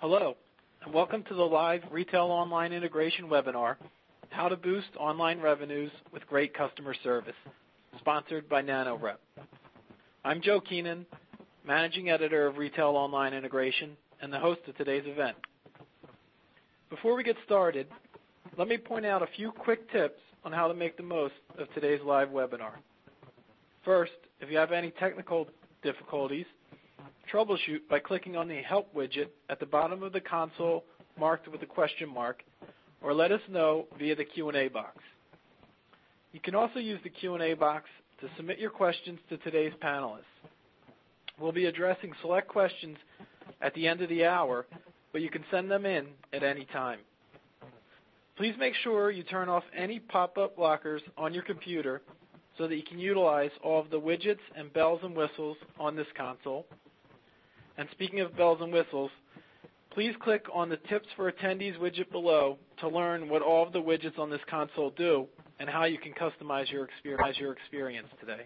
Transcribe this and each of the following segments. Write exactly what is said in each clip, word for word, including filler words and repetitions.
Hello, and welcome to the live Retail Online Integration webinar, How to Boost Online Revenues with Great Customer Service, sponsored by NanoRep. I'm Joe Keenan, Managing Editor of Retail Online Integration and the host of today's event. Before we get started, let me point out a few quick tips on how to make the most of today's live webinar. First, if you have any technical difficulties, troubleshoot by clicking on the Help widget at the bottom of the console marked with a question mark, or let us know via the Q and A box. You can also use the Q and A box to submit your questions to today's panelists. We'll be addressing select questions at the end of the hour, but you can send them in at any time. Please make sure you turn off any pop-up blockers on your computer so that you can utilize all of the widgets and bells and whistles on this console. And speaking of bells and whistles, please click on the Tips for Attendees widget below to learn what all of the widgets on this console do and how you can customize your experience, your experience today.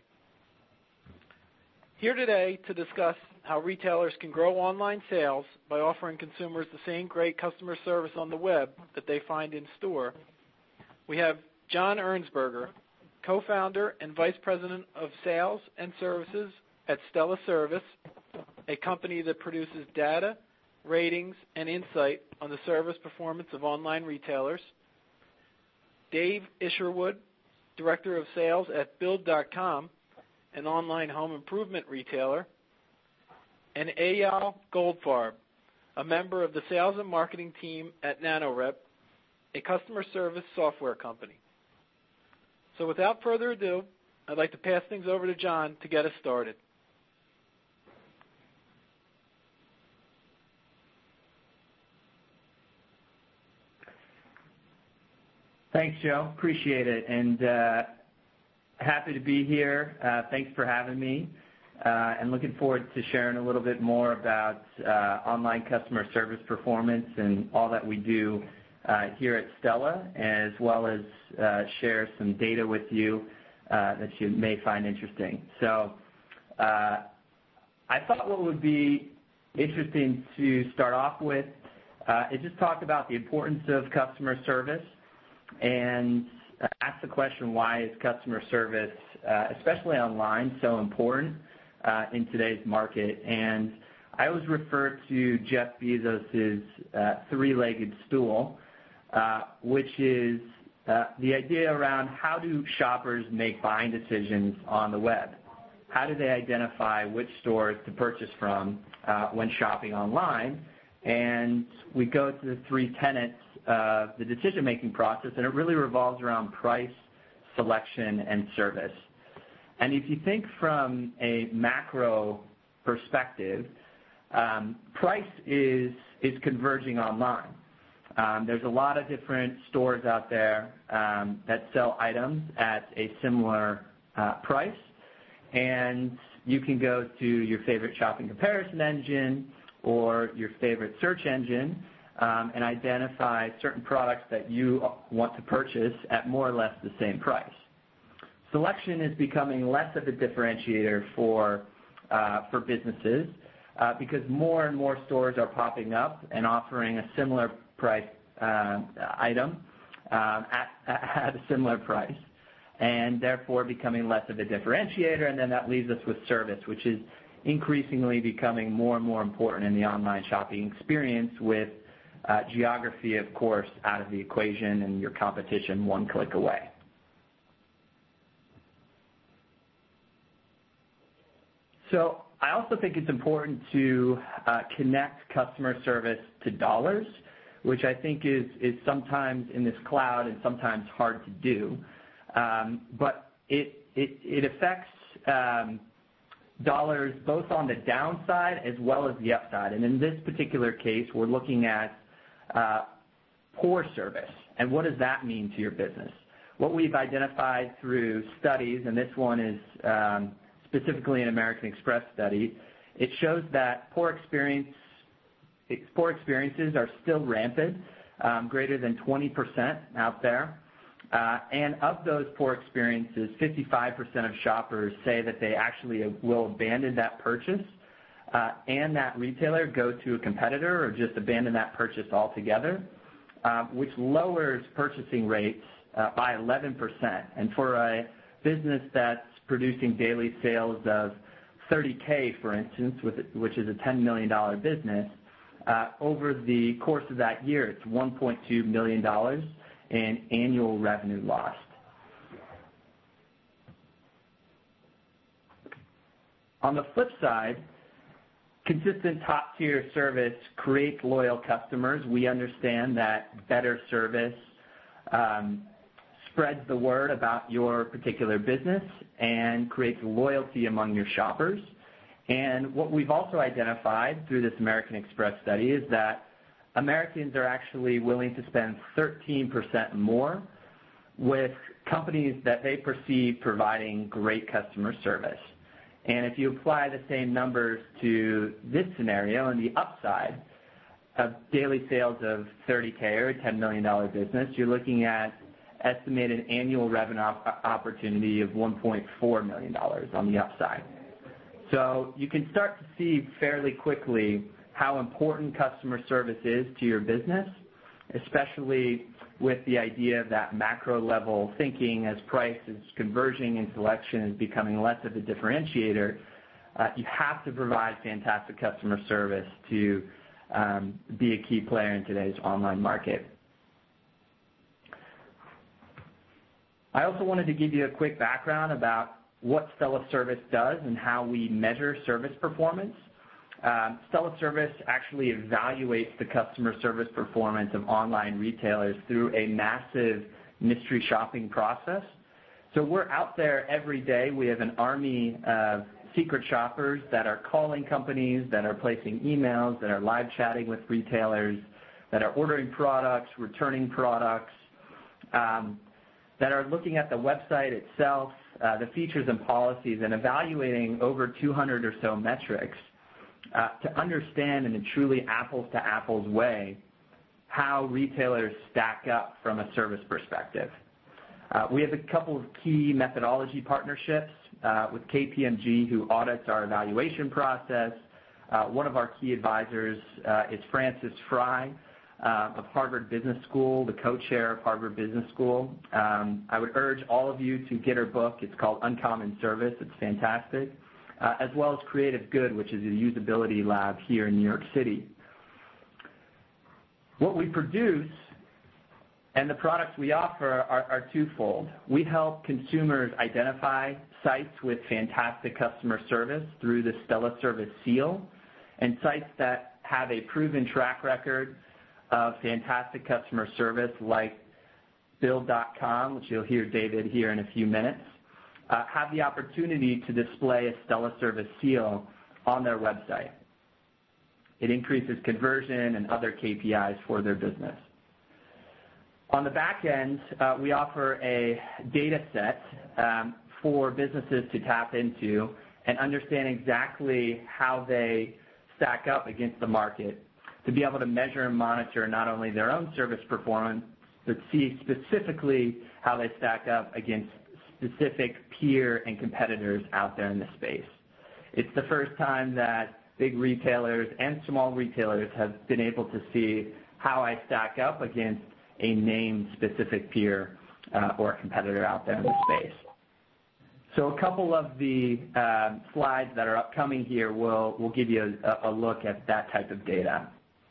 Here today to discuss how retailers can grow online sales by offering consumers the same great customer service on the web that they find in store, we have John Ernsberger, co-founder and vice president of sales and services at Stella Service, a company that produces data, ratings, and insight on the service performance of online retailers. Dave Isherwood, director of sales at Build dot com, an online home improvement retailer. And Eyal Goldfarb, a member of the sales and marketing team at NanoRep, a customer service software company. So without further ado, I'd like to pass things over to John to get us started. Thanks, Joe. Appreciate it, and uh, happy to be here. Uh, thanks for having me, uh, and looking forward to sharing a little bit more about uh, online customer service performance and all that we do uh, here at Stella, as well as uh, share some data with you uh, that you may find interesting. So uh, I thought what would be interesting to start off with uh, is just talk about the importance of customer service and ask the question, why is customer service, uh, especially online, so important uh, in today's market? And I always refer to Jeff Bezos' uh, three-legged stool, uh, which is uh, the idea around how do shoppers make buying decisions on the web? How do they identify which stores to purchase from uh, when shopping online? And we go to the three tenets of the decision-making process, and it really revolves around price, selection, and service. And if you think from a macro perspective, um, price is, is converging online. Um, there's a lot of different stores out there um, that sell items at a similar uh, price, and you can go to your favorite shopping comparison engine or your favorite search engine Um, and identify certain products that you want to purchase at more or less the same price. Selection is becoming less of a differentiator for, uh, for businesses uh, because more and more stores are popping up and offering a similar price uh, item um, at, at a similar price, and therefore becoming less of a differentiator. And then that leaves us with service, which is increasingly becoming more and more important in the online shopping experience, with Uh, geography, of course, out of the equation, and your competition one click away. So I also think it's important to uh, connect customer service to dollars, which I think is, is sometimes in this cloud and sometimes hard to do. Um, but it, it, it affects um, dollars both on the downside as well as the upside. And in this particular case, we're looking at Uh, poor service. And what does that mean to your business? What we've identified through studies, and this one is um, specifically an American Express study, it shows that poor experience, poor experiences are still rampant, um, greater than twenty percent out there. Uh, and of those poor experiences, fifty-five percent of shoppers say that they actually will abandon that purchase uh, and that retailer go to a competitor or just abandon that purchase altogether, uh, which lowers purchasing rates uh, by eleven percent. And for a business that's producing daily sales of thirty K, for instance, with, which is a ten million dollars business, uh, over the course of that year, it's one point two million dollars in annual revenue lost. On the flip side, consistent top-tier service creates loyal customers. We understand that better service um, spreads the word about your particular business and creates loyalty among your shoppers. And what we've also identified through this American Express study is that Americans are actually willing to spend thirteen percent more with companies that they perceive providing great customer service. And if you apply the same numbers to this scenario and the upside of daily sales of thirty K or a ten million dollars business, you're looking at estimated annual revenue op- opportunity of one point four million dollars on the upside. So you can start to see fairly quickly how important customer service is to your business, especially with the idea of that macro level thinking as price is converging and selection is becoming less of a differentiator. Uh, you have to provide fantastic customer service to um, be a key player in today's online market. I also wanted to give you a quick background about what Stella Service does and how we measure service performance. Um, Stella Service actually evaluates the customer service performance of online retailers through a massive mystery shopping process. So we're out there every day. We have an army of secret shoppers that are calling companies, that are placing emails, that are live chatting with retailers, that are ordering products, returning products, um, that are looking at the website itself, uh, the features and policies, and evaluating over two hundred or so metrics uh, to understand in a truly apples-to-apples way how retailers stack up from a service perspective. Uh, we have a couple of key methodology partnerships uh, with K P M G, who audits our evaluation process. Uh, one of our key advisors uh, is Francis Fry, Uh, of Harvard Business School, the co-chair of Harvard Business School. Um, I would urge all of you to get her book. It's called Uncommon Service. It's fantastic. Uh, as well as Creative Good, which is a usability lab here in New York City. What we produce and the products we offer are, are twofold. We help consumers identify sites with fantastic customer service through the Stella Service Seal, and sites that have a proven track record of fantastic customer service like Build dot com, which you'll hear David here in a few minutes, uh, have the opportunity to display a Stella Service Seal on their website. It increases conversion and other K P Is for their business. On the back end, uh, we offer a data set um, for businesses to tap into and understand exactly how they stack up against the market, to be able to measure and monitor not only their own service performance, but see specifically how they stack up against specific peer and competitors out there in the space. It's the first time that big retailers and small retailers have been able to see how I stack up against a named specific peer uh, or competitor out there in the space. So a couple of the uh, slides that are upcoming here will, will give you a, a look at that type of data.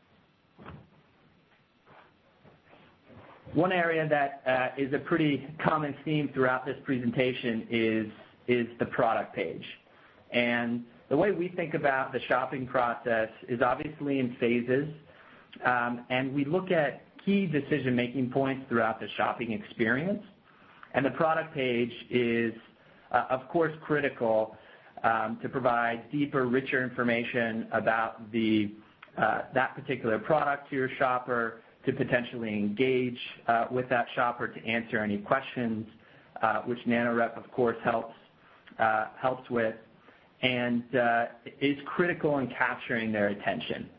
One area that uh, is a pretty common theme throughout this presentation is, is the product page. And the way we think about the shopping process is obviously in phases, um, and we look at key decision-making points throughout the shopping experience. And the product page is, uh, of course, critical um, to provide deeper, richer information about the, uh, that particular product to your shopper, to potentially engage uh, with that shopper to answer any questions, uh, which NanoRep, of course, helps uh, helps with, and uh, is critical in capturing their attention.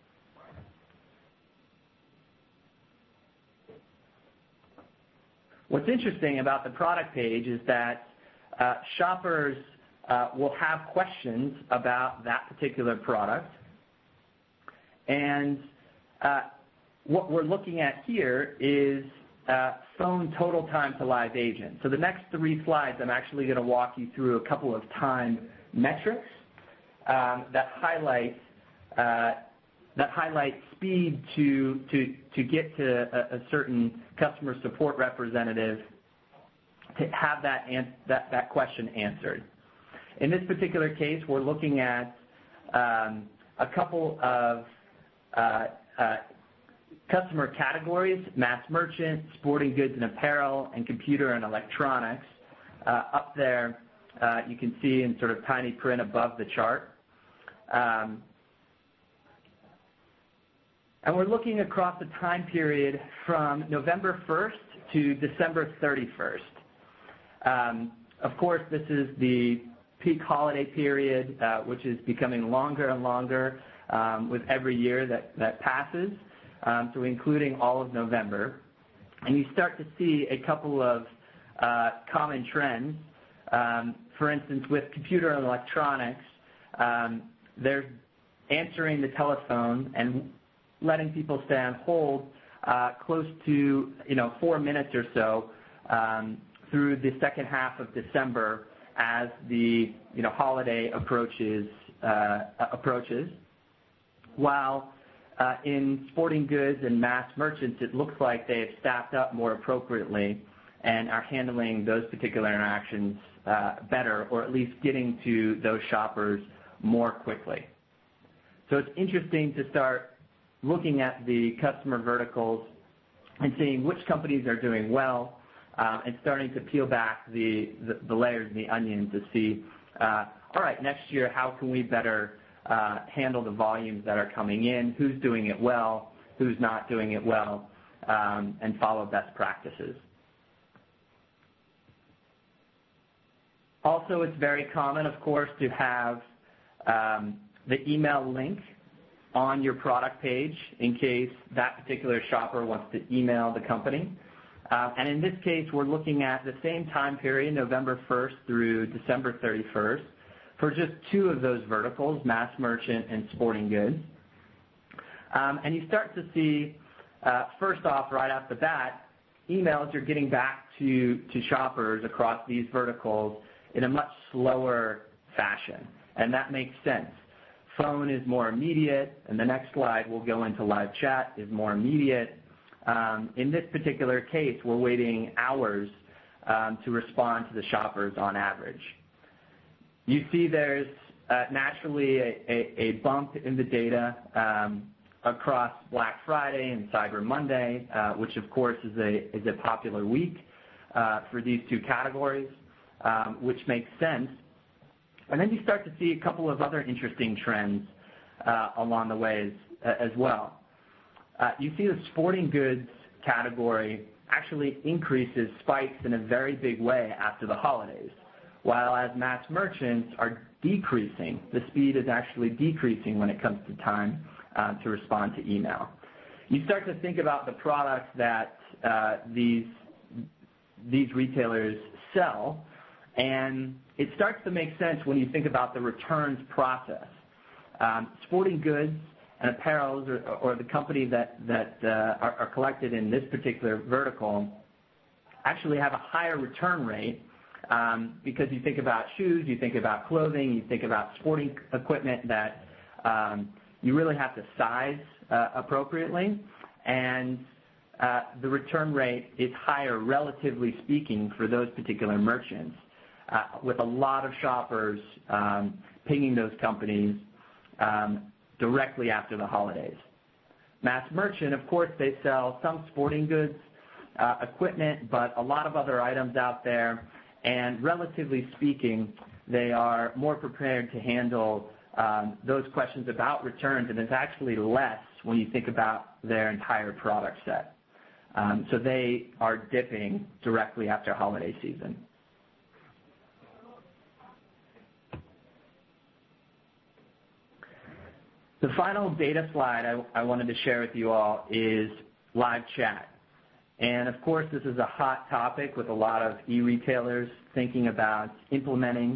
What's interesting about the product page is that uh, shoppers uh, will have questions about that particular product. And uh, what we're looking at here is uh, phone total time to live agent. So the next three slides, I'm actually going to walk you through a couple of time metrics um, that highlight uh, that highlight speed to to to get to a, a certain customer support representative to have that, an, that that question answered. In this particular case, we're looking at um, a couple of uh, uh, customer categories: mass merchant, sporting goods and apparel, and computer and electronics. Uh, up there, uh, you can see in sort of tiny print above the chart. Um, and we're looking across the time period from November first to December thirty-first. Um, of course, this is the peak holiday period, uh, which is becoming longer and longer um, with every year that, that passes, um, so including all of November. And you start to see a couple of uh, common trends. Um, for instance, with computer and electronics, um, they're answering the telephone and letting people stay on hold uh, close to, you know, four minutes or so um, through the second half of December as the, you know, holiday approaches. Uh, approaches. While uh, in sporting goods and mass merchants, it looks like they have staffed up more appropriately and are handling those particular interactions uh, better, or at least getting to those shoppers more quickly. So it's interesting to start looking at the customer verticals and seeing which companies are doing well, uh, and starting to peel back the, the, the layers of the onion to see, uh, all right, next year, how can we better uh, handle the volumes that are coming in, who's doing it well, who's not doing it well, um, and follow best practices. Also, it's very common, of course, to have um, the email link on your product page in case that particular shopper wants to email the company. Uh, and in this case, we're looking at the same time period, November first through December thirty-first, for just two of those verticals, mass merchant and sporting goods. Um, and you start to see, uh, first off, right off the bat, emails are getting back to, to shoppers across these verticals in a much slower fashion. And that makes sense. Phone is more immediate, and the next slide we'll go into live chat is more immediate. Um, in this particular case, we're waiting hours um, to respond to the shoppers on average. You see there's uh, naturally a, a, a bump in the data um, across Black Friday and Cyber Monday, uh, which of course is a, is a popular week uh, for these two categories, um, which makes sense. And then you start to see a couple of other interesting trends uh, along the way as, as well. Uh, you see the sporting goods category actually increases, spikes in a very big way after the holidays, while as mass merchants are decreasing. The speed is actually decreasing when it comes to time uh, to respond to email. You start to think about the products that uh, these, these retailers sell, and it starts to make sense when you think about the returns process. Um, sporting goods and apparels, or, or the company that, that uh, are, are collected in this particular vertical, actually have a higher return rate um, because you think about shoes, you think about clothing, you think about sporting equipment that um, you really have to size uh, appropriately, and uh, the return rate is higher, relatively speaking, for those particular merchants. Uh, with a lot of shoppers um, pinging those companies um, directly after the holidays. Mass merchant, of course, they sell some sporting goods, uh, equipment, but a lot of other items out there, and relatively speaking, they are more prepared to handle um, those questions about returns, and it's actually less when you think about their entire product set. Um, so they are dipping directly after holiday season. The final data slide I, I wanted to share with you all is live chat. And of course, this is a hot topic with a lot of e-retailers thinking about implementing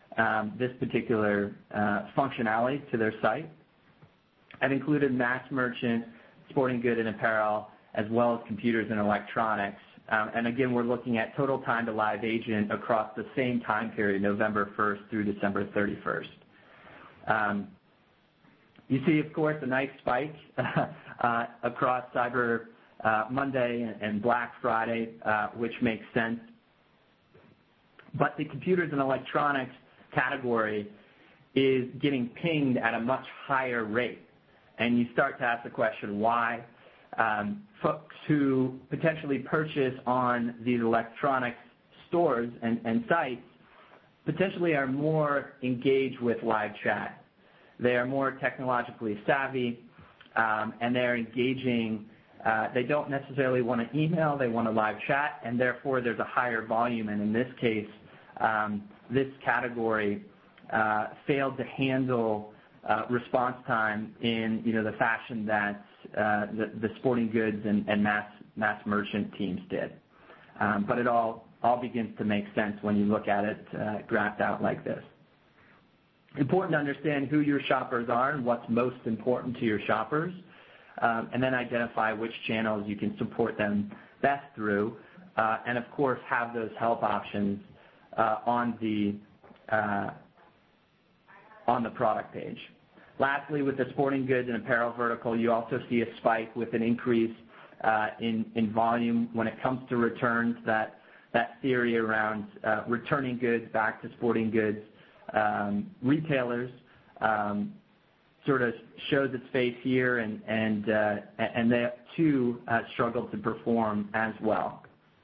um, this particular uh, functionality to their site. I've included mass merchant, sporting good and apparel, as well as computers and electronics. Um, and again, we're looking at total time to live agent across the same time period, November first through December thirty-first. Um, you see, of course, a nice spike uh, across Cyber uh, Monday and, and Black Friday, uh, which makes sense. But the computers and electronics category is getting pinged at a much higher rate. And you start to ask the question, why? Um, folks who potentially purchase on these electronics stores and, and sites potentially are more engaged with live chat. They are more technologically savvy, um, and they're engaging. Uh, they don't necessarily want to email, they want to live chat, and therefore there's a higher volume. And in this case, um, this category uh, failed to handle uh, response time in you know the fashion that uh, the, the sporting goods and, and mass mass merchant teams did. Um, but it all all begins to make sense when you look at it uh, graphed out like this. Important to understand who your shoppers are and what's most important to your shoppers, um, and then identify which channels you can support them best through, uh, and of course have those help options uh, on the uh, on the product page. Lastly, with the sporting goods and apparel vertical, you also see a spike with an increase uh, in, in volume when it comes to returns. That, that theory around uh, returning goods back to sporting goods um, retailers um, sort of shows its face here, and, and, uh, and they too uh, struggle to perform as well.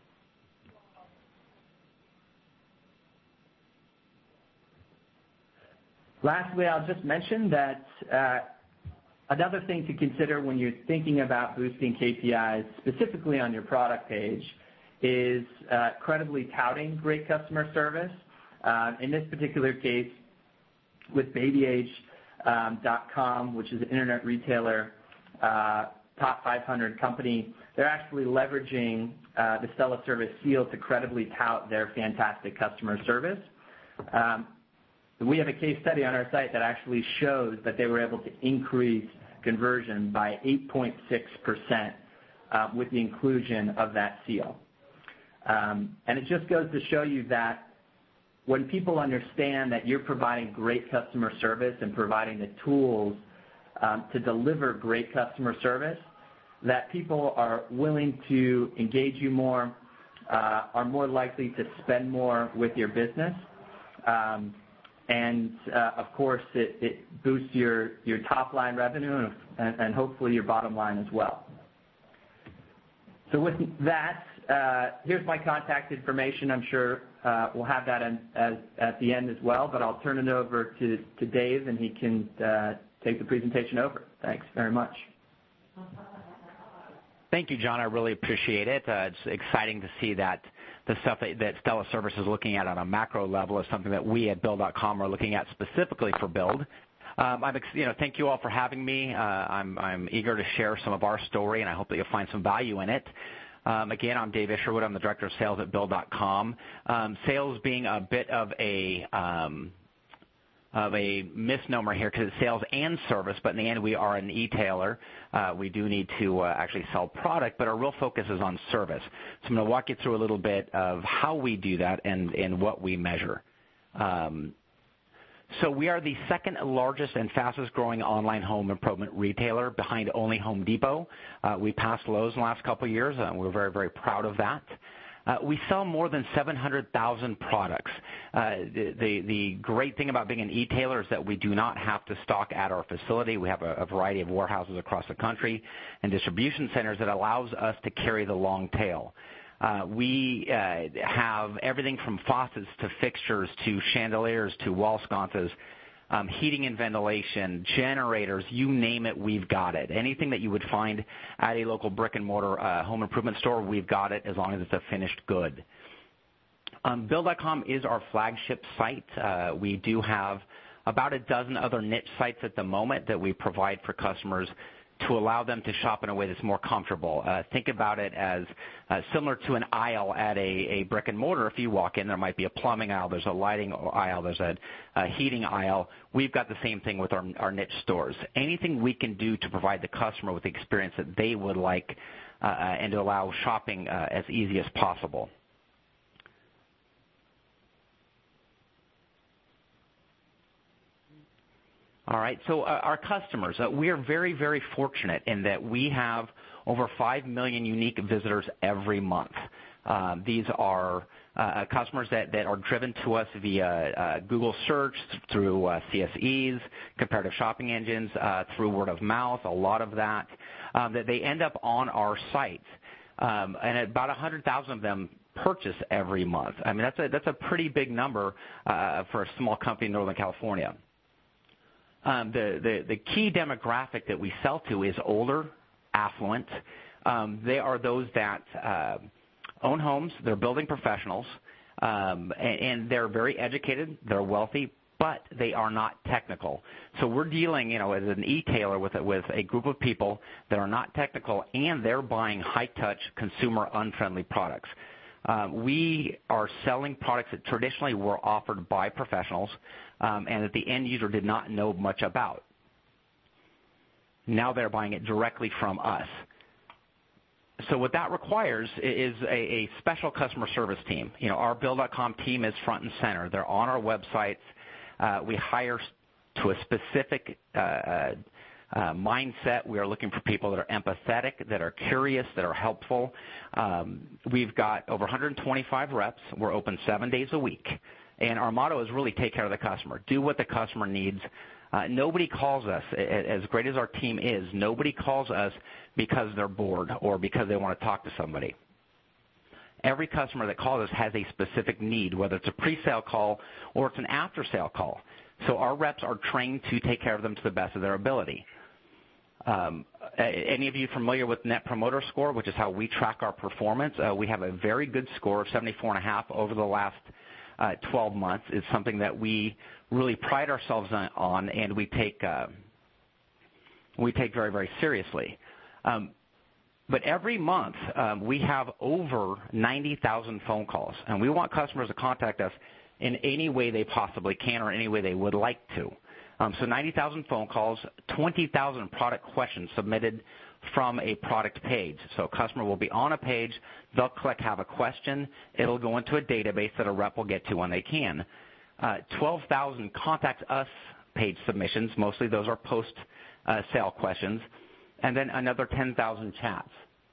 Lastly, I'll just mention that uh, another thing to consider when you're thinking about boosting K P Is, specifically on your product page, is uh, credibly touting great customer service. Uh, in this particular case, with baby age dot com, um, which is an internet retailer, uh, top five hundred company, they're actually leveraging uh, the Stella Service seal to credibly tout their fantastic customer service. Um, We have a case study on our site that actually shows that they were able to increase conversion by eight point six percent uh, with the inclusion of that seal. Um, and it just goes to show you that when people understand that you're providing great customer service and providing the tools um, to deliver great customer service, that people are willing to engage you more, uh, are more likely to spend more with your business. Um, And, uh, of course, it, it boosts your, your top-line revenue and, and hopefully your bottom line as well. So with that, uh, here's my contact information. I'm sure uh, we'll have that in, as, at the end as well, but I'll turn it over to, to Dave, and he can uh, take the presentation over. Thanks very much. Thank you, John. I really appreciate it. Uh, it's exciting to see that the stuff that, that Stella Service is looking at on a macro level is something that we at Build dot com are looking at specifically for Build. Um, I'm, you know, thank you all for having me. Uh, I'm, I'm eager to share some of our story, and I hope that you'll find some value in it. Um, again, I'm Dave Isherwood. I'm the Director of Sales at Build dot com. Um, sales being a bit of a um, of a misnomer here because it's sales and service, but in the end we are an e-tailer. Uh, we do need to uh, actually sell product, but our real focus is on service. So I'm going to walk you through a little bit of how we do that and, and what we measure. Um, so we are the second largest and fastest growing online home improvement retailer behind only Home Depot. Uh, we passed Lowe's in the last couple of years, and we're very, very proud of that. Uh, we sell more than seven hundred thousand products. Uh, the, the, the great thing about being an e-tailer is that we do not have to stock at our facility. We have a, a variety of warehouses across the country and distribution centers that allows us to carry the long tail. Uh, we uh, have everything from faucets to fixtures to chandeliers to wall sconces, Um, heating and ventilation, generators, you name it, we've got it. Anything that you would find at a local brick-and-mortar uh, home improvement store, we've got it as long as it's a finished good. Um, Build dot com is our flagship site. Uh, we do have about a dozen other niche sites at the moment that we provide for customers to allow them to shop in a way that's more comfortable. Uh, think about it as uh, similar to an aisle at a, a brick and mortar. If you walk in, there might be a plumbing aisle, there's a lighting aisle, there's a, a heating aisle. We've got the same thing with our, our niche stores. Anything we can do to provide the customer with the experience that they would like uh, and to allow shopping uh, as easy as possible. All right, so uh, our customers, uh, we are very, very fortunate in that we have over five million unique visitors every month. Um, these are uh, customers that, that are driven to us via uh, Google search, through uh, C S Es, comparative shopping engines, uh, through word of mouth, a lot of that, um, that they end up on our site. Um, and about one hundred thousand of them purchase every month. I mean, that's a, that's a pretty big number uh, for a small company in Northern California. Um, the, the, the key demographic that we sell to is older, affluent. Um, they are those that uh, own homes. They're building professionals, um, and, and they're very educated. They're wealthy, but they are not technical. So we're dealing, you know, as an e-tailer with, with a group of people that are not technical, and they're buying high-touch, consumer-unfriendly products. Um, we are selling products that traditionally were offered by professionals um, and that the end user did not know much about. Now they're buying it directly from us. So what that requires is a, a special customer service team. You know, our Build dot com team is front and center. They're on our websites. Uh, we hire to a specific uh, uh, Uh, mindset. We are looking for people that are empathetic, that are curious, that are helpful. Um, we've got over one hundred twenty-five reps. We're open seven days a week. And our motto is really take care of the customer. Do what the customer needs. Uh, nobody calls us, as great as our team is, nobody calls us because they're bored or because they want to talk to somebody. Every customer that calls us has a specific need, whether it's a pre-sale call or it's an after-sale call. So our reps are trained to take care of them to the best of their ability. Um, any of you familiar with Net Promoter Score, which is how we track our performance? Uh, we have a very good score of seventy-four and a half over the last uh, twelve months. It's something that we really pride ourselves on, on and we take uh, we take very, very seriously. Um, but every month um, we have over ninety thousand phone calls, and we want customers to contact us in any way they possibly can or any way they would like to. Um, so ninety thousand phone calls, twenty thousand product questions submitted from a product page. So a customer will be on a page, they'll click have a question, it'll go into a database that a rep will get to when they can. Uh, twelve thousand contact us page submissions, mostly those are post-sale uh, questions, and then another ten thousand chats.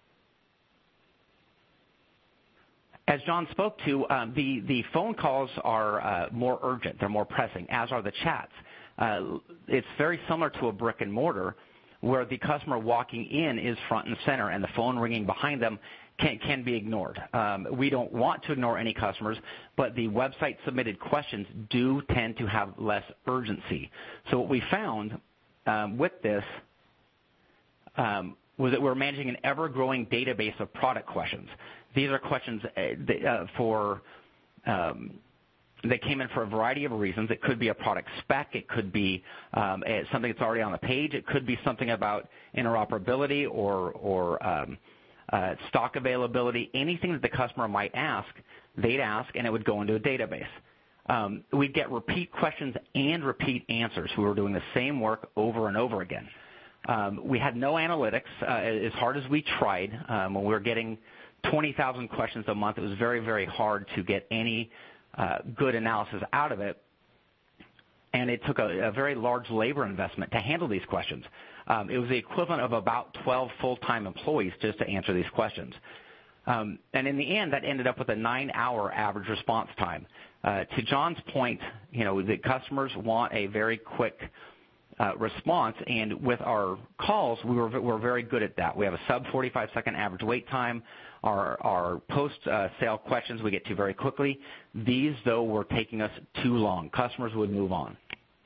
As John spoke to, um, the, the phone calls are uh, more urgent. They're more pressing, as are the chats. Uh, it's very similar to a brick and mortar where the customer walking in is front and center and the phone ringing behind them can, can be ignored. Um, we don't want to ignore any customers, but the website submitted questions do tend to have less urgency. So what we found um, with this um, was that we're managing an ever-growing database of product questions. These are questions uh, for um, they came in for a variety of reasons. It could be a product spec. It could be um, something that's already on the page. It could be something about interoperability or, or um, uh, stock availability. Anything that the customer might ask, they'd ask, and it would go into a database. Um, we'd get repeat questions and repeat answers. We were doing the same work over and over again. Um, we had no analytics. Uh, as hard as we tried, um, when we were getting twenty thousand questions a month, it was very, very hard to get any uh, good analysis out of it. And it took a, a very large labor investment to handle these questions. Um, it was the equivalent of about twelve full-time employees just to answer these questions. Um, and in the end, that ended up with a nine-hour average response time. Uh, to John's point, you know, the customers want a very quick Uh, response, and with our calls, we were we're very good at that. We have a sub forty-five second average wait time. Our, our post-sale uh, questions we get to very quickly. These, though, were taking us too long. Customers would move on.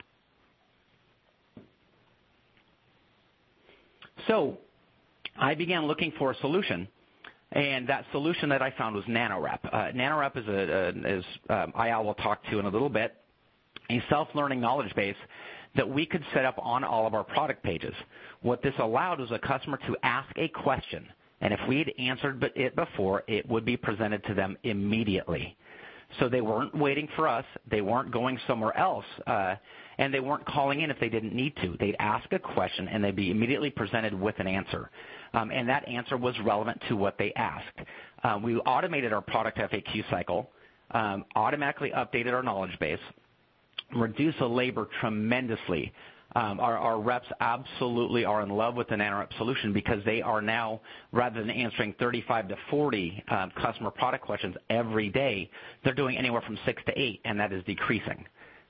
So I began looking for a solution, and that solution that I found was NanoRep. Uh, NanoRep is, a, a, is um, I L will talk to in a little bit, a self-learning knowledge base that we could set up on all of our product pages. What this allowed was a customer to ask a question, and if we had answered it before, it would be presented to them immediately. So they weren't waiting for us, they weren't going somewhere else, uh, and they weren't calling in if they didn't need to. They'd ask a question, and they'd be immediately presented with an answer. Um, and that answer was relevant to what they asked. Uh, we automated our product F A Q cycle, um, automatically updated our knowledge base, reduced the labor tremendously. Um, our, our reps absolutely are in love with the NanoRep solution because they are now, rather than answering thirty-five to forty um, customer product questions every day, they're doing anywhere from six to eight, and that is decreasing.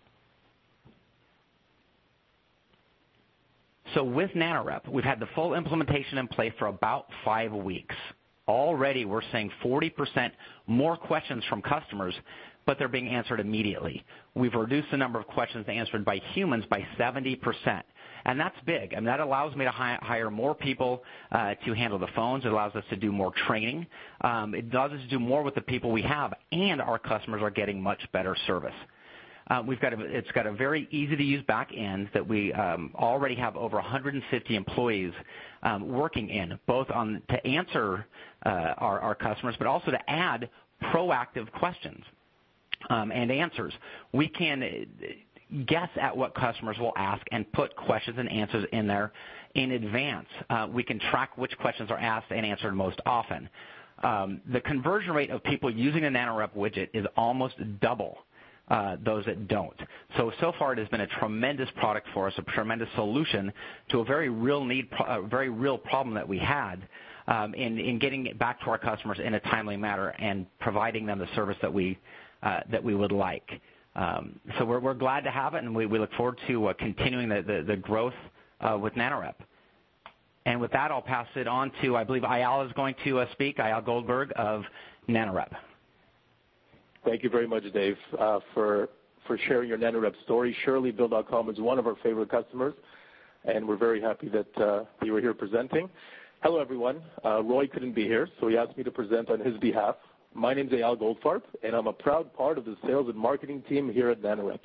So with NanoRep, we've had the full implementation in place for about five weeks. Already we're seeing forty percent more questions from customers, but they're being answered immediately. We've reduced the number of questions answered by humans by seventy percent. And that's big. I mean, that allows me to hi- hire more people uh, to handle the phones. It allows us to do more training. Um, it allows us to do more with the people we have, and our customers are getting much better service. Uh, we've got a, it's got a very easy-to-use back end that we um, already have over one hundred fifty employees um, working in, both on to answer uh, our, our customers, but also to add proactive questions um, and answers. We can guess at what customers will ask and put questions and answers in there in advance. Uh, we can track which questions are asked and answered most often. Um, the conversion rate of people using the NanoRep widget is almost double Uh, those that don't. So, so far it has been a tremendous product for us, a tremendous solution to a very real need, a very real problem that we had um, in, in getting it back to our customers in a timely manner and providing them the service that we, uh, that we would like. Um, so we're, we're glad to have it, and we, we look forward to uh, continuing the, the, the growth uh, with NanoRep. And with that, I'll pass it on to, I believe Eyal is going to uh, speak, Eyal Goldberg of NanoRep. Thank you very much, Dave, uh, for, for sharing your NanoRep story. Surely Bill dot com is one of our favorite customers, and we're very happy that uh, you were here presenting. Hello, everyone. Uh, Roy couldn't be here, so he asked me to present on his behalf. My name is Eyal Goldfarb, and I'm a proud part of the sales and marketing team here at NanoRep.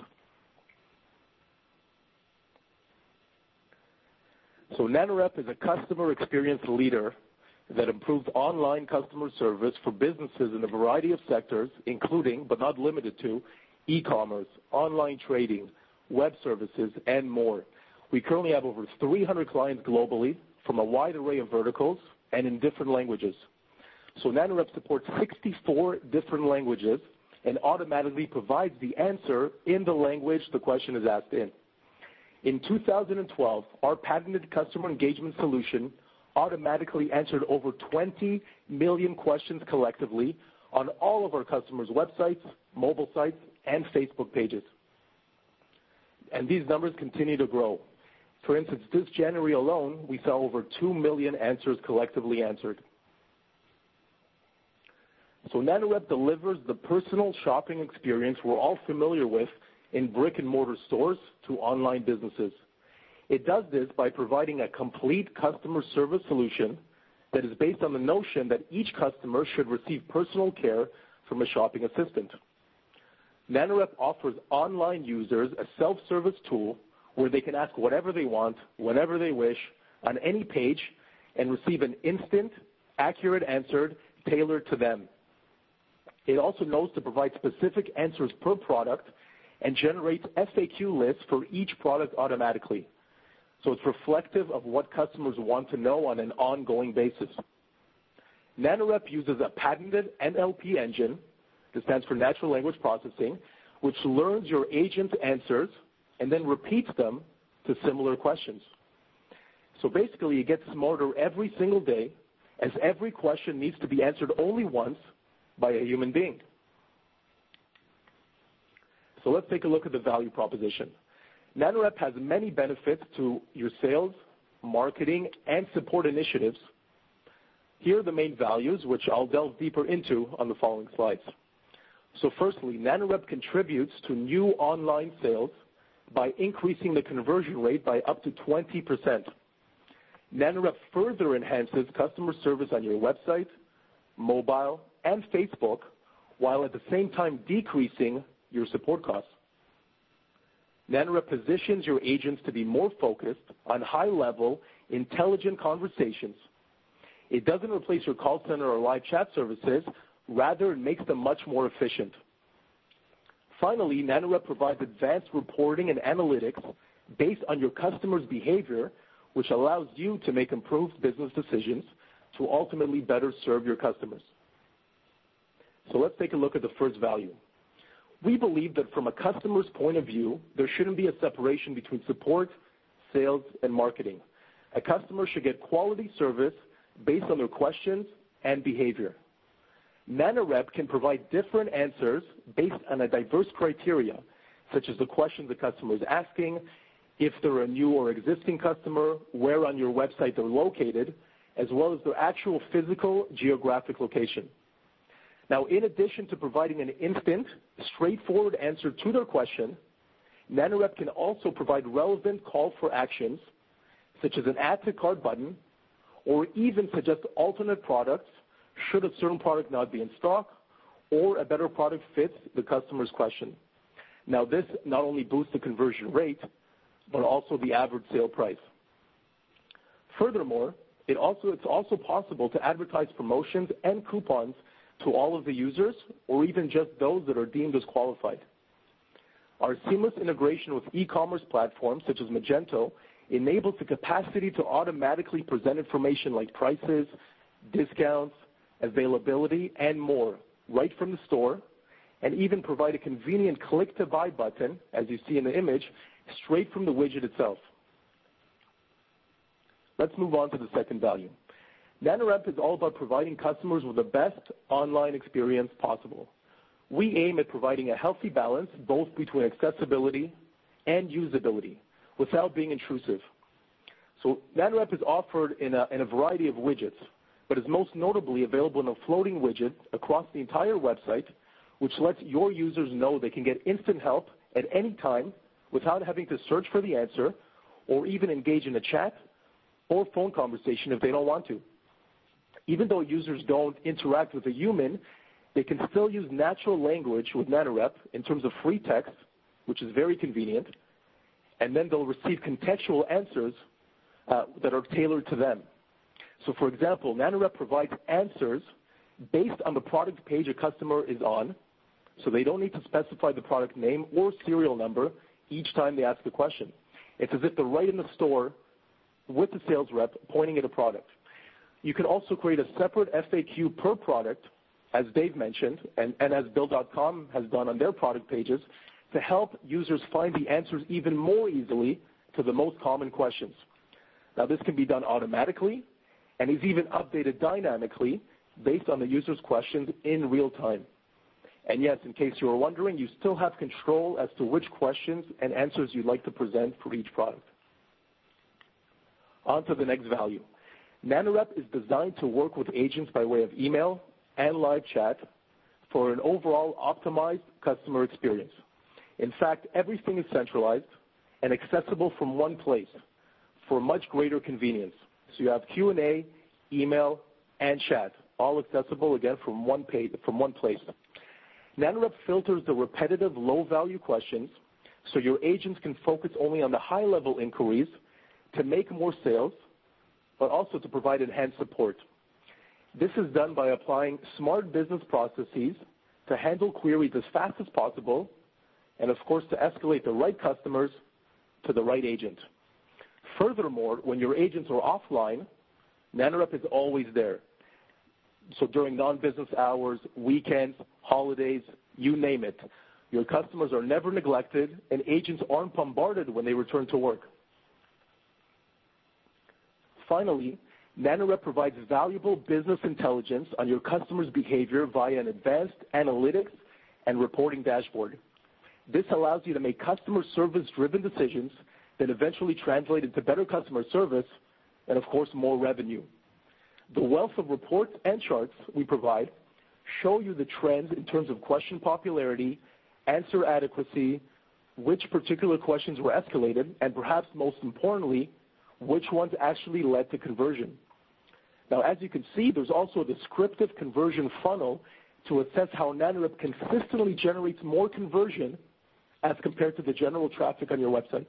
So NanoRep is a customer experience leader that improves online customer service for businesses in a variety of sectors, including, but not limited to, e-commerce, online trading, web services, and more. We currently have over three hundred clients globally from a wide array of verticals and in different languages. So NanoRep supports sixty-four different languages and automatically provides the answer in the language the question is asked in. In two thousand twelve, our patented customer engagement solution automatically answered over twenty million questions collectively on all of our customers' websites, mobile sites, and Facebook pages. And these numbers continue to grow. For instance, this January alone, we saw over two million answers collectively answered. So NanoRep delivers the personal shopping experience we're all familiar with in brick-and-mortar stores to online businesses. It does this by providing a complete customer service solution that is based on the notion that each customer should receive personal care from a shopping assistant. NanoRep offers online users a self-service tool where they can ask whatever they want, whenever they wish, on any page, and receive an instant, accurate answer tailored to them. It also knows to provide specific answers per product and generates F A Q lists for each product automatically. So it's reflective of what customers want to know on an ongoing basis. NanoRep uses a patented N L P engine, that stands for natural language processing, which learns your agent's answers and then repeats them to similar questions. So basically, it gets smarter every single day, as every question needs to be answered only once by a human being. So let's take a look at the value proposition. NanoRep has many benefits to your sales, marketing, and support initiatives. Here are the main values, which I'll delve deeper into on the following slides. So firstly, NanoRep contributes to new online sales by increasing the conversion rate by up to twenty percent. NanoRep further enhances customer service on your website, mobile, and Facebook, while at the same time decreasing your support costs. NanoRep positions your agents to be more focused on high-level, intelligent conversations. It doesn't replace your call center or live chat services. Rather, it makes them much more efficient. Finally, NanoRep provides advanced reporting and analytics based on your customer's behavior, which allows you to make improved business decisions to ultimately better serve your customers. So let's take a look at the first value. We believe that from a customer's point of view, there shouldn't be a separation between support, sales, and marketing. A customer should get quality service based on their questions and behavior. NanoRep can provide different answers based on a diverse criteria, such as the questions the customer is asking, if they're a new or existing customer, where on your website they're located, as well as their actual physical geographic location. Now, in addition to providing an instant, straightforward answer to their question, NanoRep can also provide relevant call for actions, such as an add to cart button, or even suggest alternate products should a certain product not be in stock, or a better product fits the customer's question. Now, this not only boosts the conversion rate, but also the average sale price. Furthermore, it also, it's also possible to advertise promotions and coupons to all of the users, or even just those that are deemed as qualified. Our seamless integration with e-commerce platforms such as Magento enables the capacity to automatically present information like prices, discounts, availability, and more right from the store, and even provide a convenient click-to-buy button, as you see in the image, straight from the widget itself. Let's move on to the second value. NanoRep is all about providing customers with the best online experience possible. We aim at providing a healthy balance both between accessibility and usability without being intrusive. So NanoRep is offered in a, in a variety of widgets, but is most notably available in a floating widget across the entire website, which lets your users know they can get instant help at any time without having to search for the answer or even engage in a chat or phone conversation if they don't want to. Even though users don't interact with a human, they can still use natural language with NanoRep in terms of free text, which is very convenient, and then they'll receive contextual answers uh, that are tailored to them. So, for example, NanoRep provides answers based on the product page a customer is on, so they don't need to specify the product name or serial number each time they ask a question. It's as if they're right in the store with the sales rep pointing at a product. You can also create a separate F A Q per product, as Dave mentioned, and, and as Bill dot com has done on their product pages, to help users find the answers even more easily to the most common questions. Now, this can be done automatically and is even updated dynamically based on the user's questions in real time. And yes, in case you were wondering, you still have control as to which questions and answers you'd like to present for each product. On to the next value. NanoRep is designed to work with agents by way of email and live chat for an overall optimized customer experience. In fact, everything is centralized and accessible from one place for much greater convenience. So you have Q and A, email, and chat, all accessible, again, from one page, from one place. NanoRep filters the repetitive, low-value questions so your agents can focus only on the high-level inquiries to make more sales, but also to provide enhanced support. This is done by applying smart business processes to handle queries as fast as possible and, of course, to escalate the right customers to the right agent. Furthermore, when your agents are offline, NanoRep is always there. So during non-business hours, weekends, holidays, you name it, your customers are never neglected and agents aren't bombarded when they return to work. Finally, NanoRep provides valuable business intelligence on your customers' behavior via an advanced analytics and reporting dashboard. This allows you to make customer service-driven decisions that eventually translate into better customer service and, of course, more revenue. The wealth of reports and charts we provide show you the trends in terms of question popularity, answer adequacy, which particular questions were escalated, and perhaps most importantly, which ones actually led to conversion. Now, as you can see, there's also a descriptive conversion funnel to assess how NanoRep consistently generates more conversion as compared to the general traffic on your website.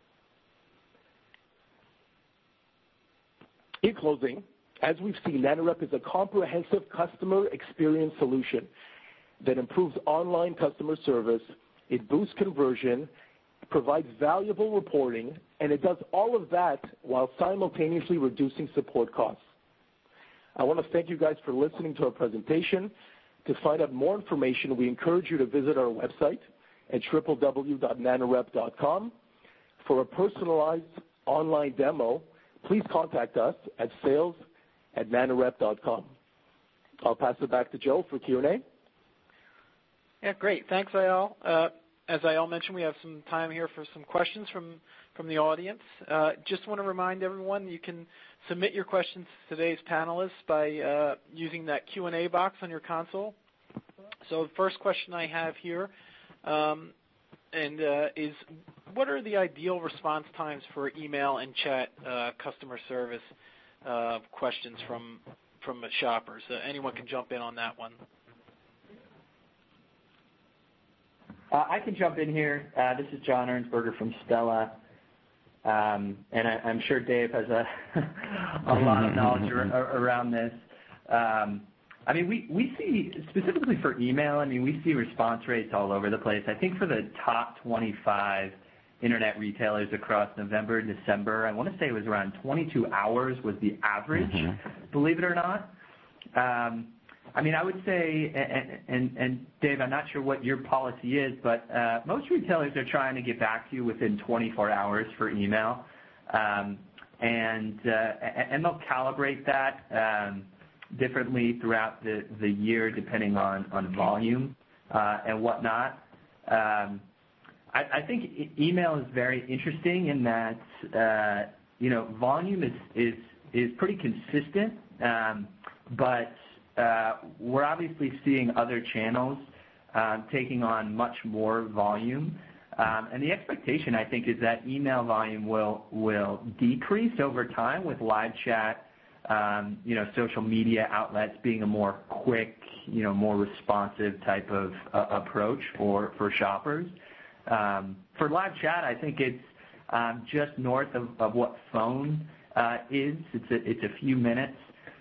In closing, as we've seen, NanoRep is a comprehensive customer experience solution that improves online customer service, it boosts conversion, provides valuable reporting, and it does all of that while simultaneously reducing support costs. I want to thank you guys for listening to our presentation. To find out more information, we encourage you to visit our website at w w w dot nanorep dot com. For a personalized online demo, please contact us at sales at nanorep dot com. I'll pass it back to Joe for Q and A. Yeah, great. Thanks, Eyal. Uh, as Eyal mentioned, we have some time here for some questions from, from the audience. Uh, just want to remind everyone you can submit your questions to today's panelists by uh, using that Q and A box on your console. So the first question I have here um, and uh, is, what are the ideal response times for email and chat uh, customer service uh, questions from from the shoppers? Uh, anyone can jump in on that one. Uh, I can jump in here. Uh, this is John Ernsberger from Stella, um, and I, I'm sure Dave has a, a lot of knowledge ar- around this. Um, I mean, we, we see, specifically for email, I mean, we see response rates all over the place. I think for the top twenty-five internet retailers across November and December, I want to say it was around twenty-two hours was the average, mm-hmm. believe it or not. Um, I mean, I would say, and, and, and Dave, I'm not sure what your policy is, but uh, most retailers are trying to get back to you within twenty-four hours for email, um, and uh, and they'll calibrate that um, differently throughout the, the year depending on, on volume uh, and whatnot. Um, I, I think e- email is very interesting in that uh, you know volume is is is pretty consistent, um, but Uh, we're obviously seeing other channels uh, taking on much more volume. Um, and the expectation, I think, is that email volume will will decrease over time with live chat, um, you know, social media outlets being a more quick, you know, more responsive type of uh, approach for, for shoppers. Um, for live chat, I think it's um, just north of, of what phone uh, is. It's a, it's a few minutes.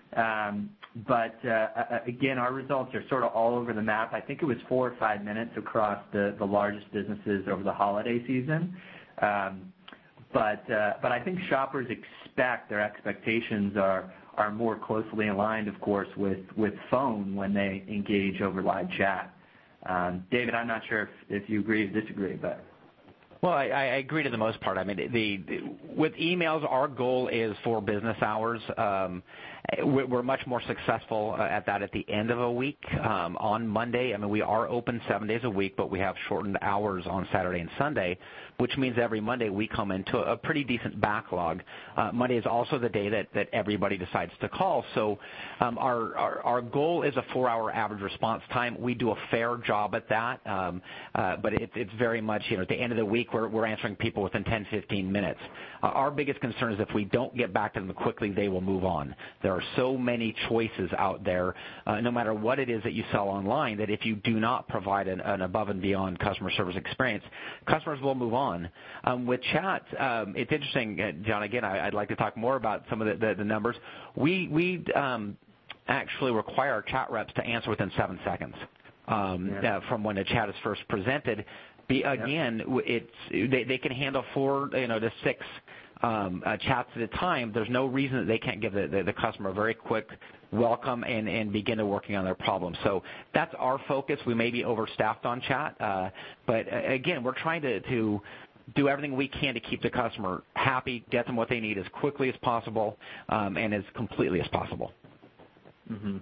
Um, But, uh, again, our results are sort of all over the map. I think it was four or five minutes across the, the largest businesses over the holiday season. Um, but uh, but I think shoppers expect, their expectations are, are more closely aligned, of course, with, with phone when they engage over live chat. Um, David, I'm not sure if, if you agree or disagree, but... Well, I, I agree to the most part. I mean, the, the with emails, our goal is for business hours. Um, we're much more successful at that at the end of a week. Um, on Monday, I mean, we are open seven days a week, but we have shortened hours on Saturday and Sunday, which means every Monday we come into a pretty decent backlog. Uh, Monday is also the day that, that everybody decides to call. So um, our, our, our goal is a four-hour average response time. We do a fair job at that, um, uh, but it, it's very much, you know, at the end of the week, we're, we're answering people within ten, fifteen minutes. Uh, our biggest concern is if we don't get back to them quickly, they will move on. There are so many choices out there, uh, no matter what it is that you sell online, that if you do not provide an, an above and beyond customer service experience, customers will move on. Um, with chat, um, it's interesting, uh, John, again, I, I'd like to talk more about some of the, the, the numbers. We, we um, actually require our chat reps to answer within seven seconds um, yeah. uh, from when a chat is first presented. Be, again, yep. it's they, they can handle four, you know, to six um, uh, chats at a time. There's no reason that they can't give the, the, the customer a very quick welcome and, and begin to working on their problem. So that's our focus. We may be overstaffed on chat, uh, but uh, again, we're trying to, to do everything we can to keep the customer happy, get them what they need as quickly as possible, um, and as completely as possible. Mm-hmm.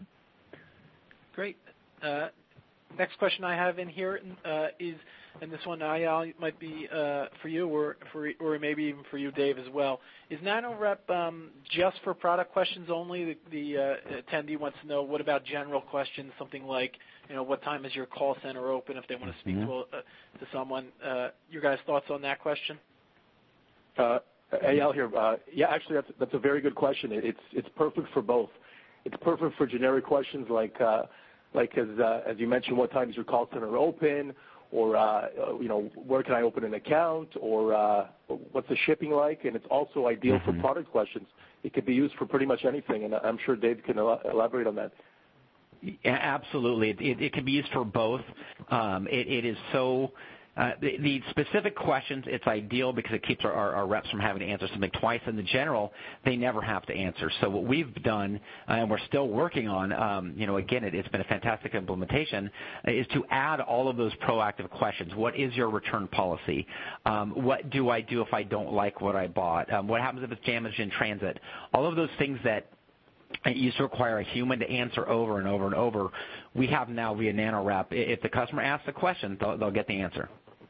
Great. Uh, next question I have in here uh, is, and this one, Eyal, might be uh, for you or for, or maybe even for you, Dave, as well. Is NanoRep um, just for product questions only? The, the uh, attendee wants to know, what about general questions, something like, you know, what time is your call center open if they want to speak mm-hmm. to, uh, to someone? Uh, your guys' thoughts on that question? Uh, Eyal here. Uh, yeah, actually, that's, that's a very good question. It's, it's perfect for both. It's perfect for generic questions like, uh, like as, uh, as you mentioned, what time is your call center open? or uh, you know, where can I open an account, or uh, what's the shipping like? And it's also ideal mm-hmm. for product questions. It could be used for pretty much anything, and I'm sure Dave can elaborate on that. Yeah, absolutely. It, it, it can be used for both. Um, it, it is so uh, the, the specific questions, it's ideal because it keeps our, our, our reps from having to answer something twice. In the general, they never have to answer. So what we've done, uh, and we're still working on, um, you know, again, it, it's been a fantastic implementation, uh, is to add all of those proactive questions. What is your return policy? Um, what do I do if I don't like what I bought? Um, what happens if it's damaged in transit? All of those things that it used to require a human to answer over and over and over. We have now via NanoRep. If the customer asks a question, they'll, they'll get the answer.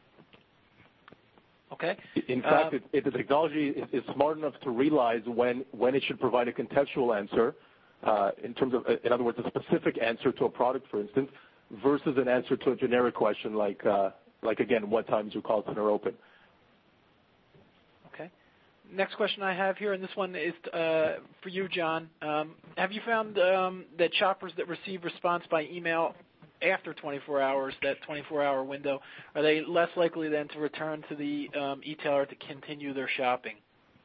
Okay. In fact, uh, it, it, the technology is, is smart enough to realize when, when it should provide a contextual answer, uh, in terms of, in other words, a specific answer to a product, for instance, versus an answer to a generic question like, uh, like again, what time is your call center open? Okay. Next question I have here, and this one is uh, for you, John. Um, have you found um, that shoppers that receive response by email after twenty-four hours, that twenty-four hour window, are they less likely then to return to the um, e-tailer to continue their shopping?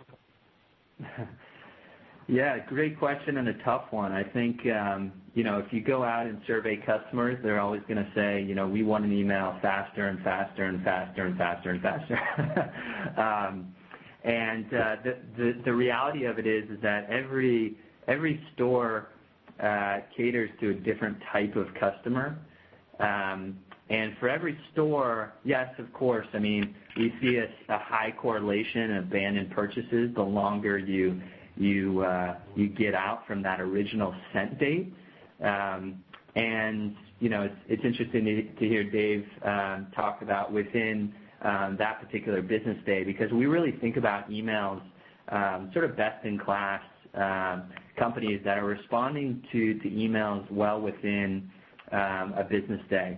Yeah, great question and a tough one. I think, um, you know, if you go out and survey customers, they're always going to say, you know, we want an email faster and faster and faster and faster and faster. um, And uh, the, the the reality of it is is that every every store uh, caters to a different type of customer, um, and for every store, yes, of course. I mean, we see a, a high correlation of abandoned purchases the longer you you uh, you get out from that original sent date. Um, and you know, it's it's interesting to, to hear Dave um, talk about within Um, that particular business day, because we really think about emails um, sort of best-in-class um, companies that are responding to, to emails well within um, a business day.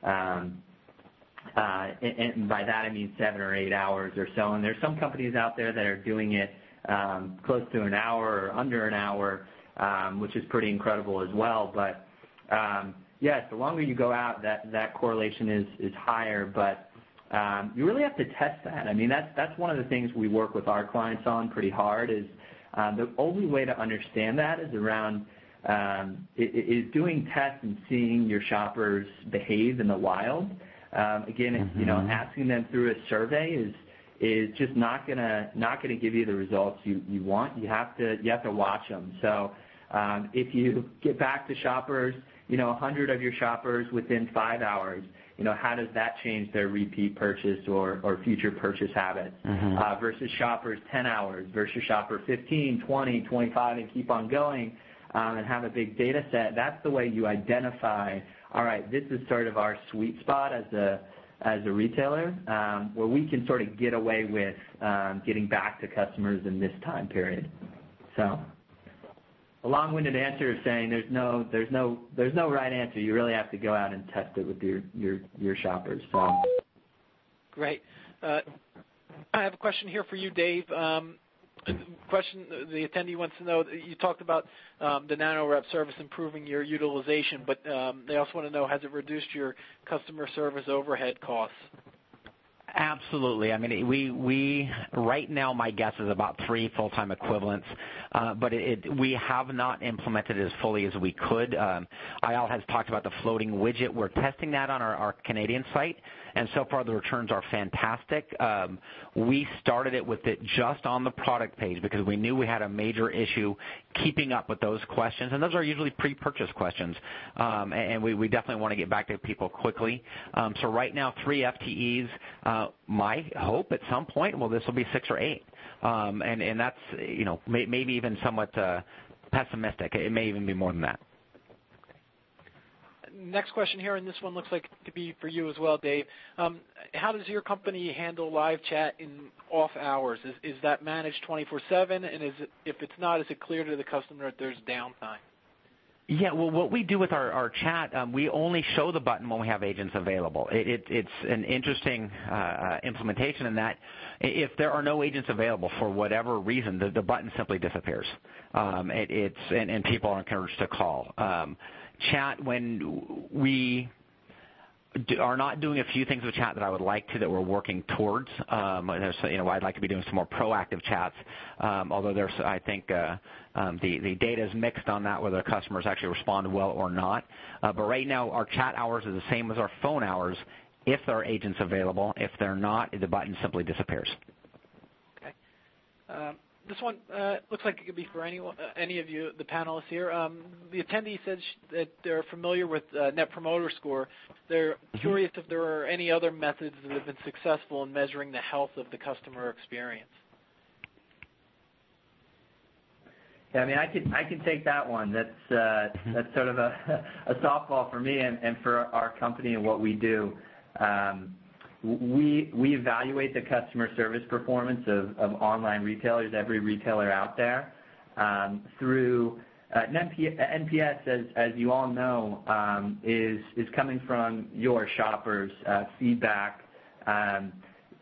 Um, uh, and, and by that I mean seven or eight hours or so. And there's some companies out there that are doing it um, close to an hour or under an hour, um, which is pretty incredible as well. But um, yes, the longer you go out, that, that correlation is, is higher, but Um, you really have to test that. I mean, that's that's one of the things we work with our clients on pretty hard. Is uh, the only way to understand that is around um, is doing tests and seeing your shoppers behave in the wild. Um, again, mm-hmm. you know, asking them through a survey is is just not gonna not gonna give you the results you, you want. You have to you have to watch them. So um, if you get back to shoppers, you know, a hundred of your shoppers within five hours. You know, how does that change their repeat purchase or, or future purchase habits mm-hmm. uh, versus shoppers ten hours versus shopper fifteen, twenty, twenty-five, and keep on going um, and have a big data set. That's the way you identify, all right, this is sort of our sweet spot as a as a retailer um, where we can sort of get away with um, getting back to customers in this time period. So a long-winded answer of saying there's no there's no there's no right answer. You really have to go out and test it with your your, your shoppers. So great. Uh, I have a question here for you, Dave. Um, question the attendee wants to know. You talked about um, the NanoRep service improving your utilization, but um, they also want to know, has it reduced your customer service overhead costs? Absolutely. I mean, we we right now, my guess is about three full-time equivalents, uh, but it, it, we have not implemented it as fully as we could. Um, Eyal has talked about the floating widget. We're testing that on our, our Canadian site, and so far the returns are fantastic. Um, we started it with it just on the product page because we knew we had a major issue keeping up with those questions, and those are usually pre-purchase questions, um, and we, we definitely want to get back to people quickly. Um, so right now, three F T Es. Uh, my hope at some point, well, this will be six or eight, um, and, and that's, you know, may, maybe even somewhat uh, pessimistic. It may even be more than that. Next question here, and this one looks like to be for you as well, Dave. Um, how does your company handle live chat in off hours? Is, is that managed twenty-four seven, and is it, if it's not, is it clear to the customer that there's downtime? Yeah, well, what we do with our, our chat, um, we only show the button when we have agents available. It, it, it's an interesting uh, implementation in that if there are no agents available for whatever reason, the, the button simply disappears. Um, it, it's and, and people are encouraged to call. Um, chat, when we do, are not doing a few things with chat that I would like to, that we're working towards. Um, there's, you know, I'd like to be doing some more proactive chats, um, although there's, I think, uh, um, the, the data is mixed on that, whether customers actually respond well or not. Uh, but right now, our chat hours are the same as our phone hours if there are agents available. If they're not, the button simply disappears. Okay. Um, This one uh, looks like it could be for anyone, uh, any of you, the panelists here. Um, the attendee said sh- that they're familiar with uh, Net Promoter Score. They're mm-hmm. curious if there are any other methods that have been successful in measuring the health of the customer experience. Yeah, I mean, I can I can take that one. That's uh, that's sort of a, a softball for me and, and for our company and what we do. Um, We we evaluate the customer service performance of, of online retailers, every retailer out there, um, through uh, N P S, as as you all know, um, is is coming from your shoppers' uh, feedback um,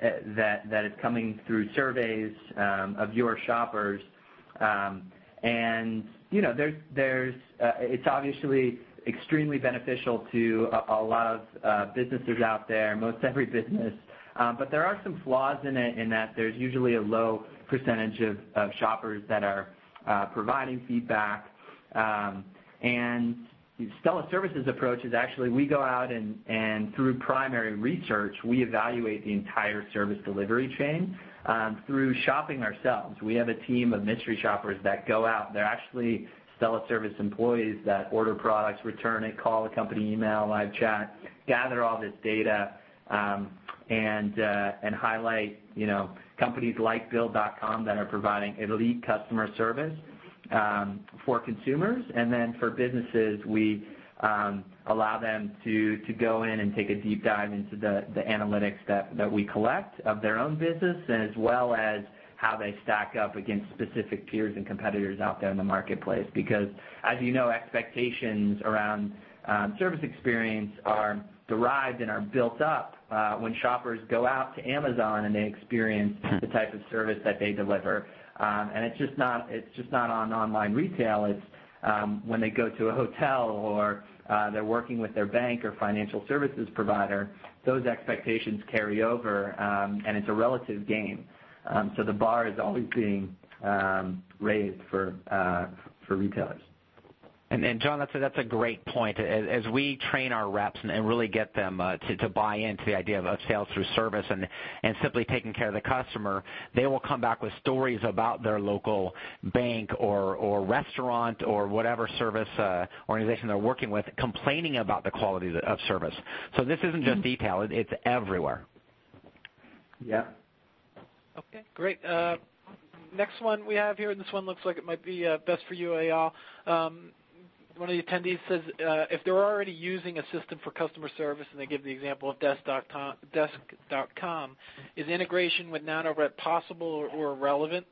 that that is coming through surveys um, of your shoppers, um, and you know there's there's uh, it's obviously extremely beneficial to a, a lot of uh, businesses out there, most every business. Um, but there are some flaws in it in that there's usually a low percentage of, of shoppers that are uh, providing feedback. Um, and Stella Services' approach is actually we go out and, and through primary research, we evaluate the entire service delivery chain um, through shopping ourselves. We have a team of mystery shoppers that go out. They're actually Stella Service employees that order products, return it, call the company email, live chat, gather all this data, um, and uh, and highlight, you know, companies like Build dot com that are providing elite customer service um, for consumers, and then for businesses, we um, allow them to to go in and take a deep dive into the the analytics that that we collect of their own business, as well as how they stack up against specific peers and competitors out there in the marketplace. Because, as you know, expectations around um, service experience are derived and are built up uh, when shoppers go out to Amazon and they experience the type of service that they deliver. Um, and it's just not it's just not on online retail. It's um, when they go to a hotel or uh, they're working with their bank or financial services provider. Those expectations carry over, um, and it's a relative game. Um, so the bar is always being um, raised for uh, for retailers. And, and John, that's a, that's a great point. As, as we train our reps and, and really get them uh, to, to buy into the idea of, of sales through service and, and simply taking care of the customer, they will come back with stories about their local bank or, or restaurant or whatever service uh, organization they're working with, complaining about the quality of service. So this isn't just detail; it, it's everywhere. Yeah. Okay, great. Uh, next one we have here, and this one looks like it might be uh, best for you, Eyal. Um, one of the attendees says uh, if they're already using a system for customer service, and they give the example of desk dot com, is integration with NanoRep possible or, or relevant?